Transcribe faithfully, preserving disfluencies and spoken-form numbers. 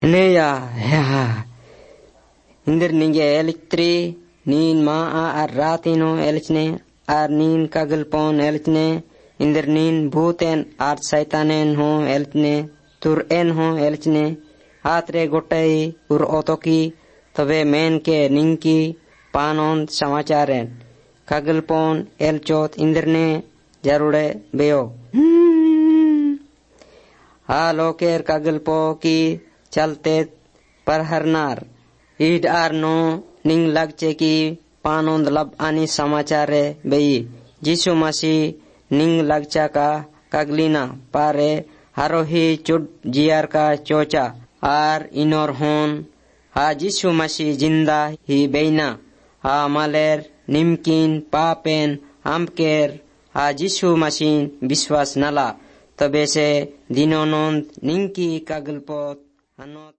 Ne ya ya. Indir ninge elektri nin ma a ratino elchne ar nin kagelpon elchne indir nin bhuten ar saitanen ho elchne tur en ho elchne atre gotai ur otoki तबे मेन के निंकी पानों समाचारें कागलपोन एलचोत इंद्रने जरूरे बेयो आ लोकेर कागलपो की चलते पर हरनार ईड आरनो निंग लगचे की पानों लब आनी समाचारे बेई जिसु मसी निंग लगचा का कागलीना पारे हरोही चुड जियार का चोचा आर इनोर होन हा जिसु मसीह जिंदा ही बेना हा मालेर निमकिन पापेन आमकेर हा जिसु मसीह विश्वास नला तबे से दिनोनों निंकी कागलपोत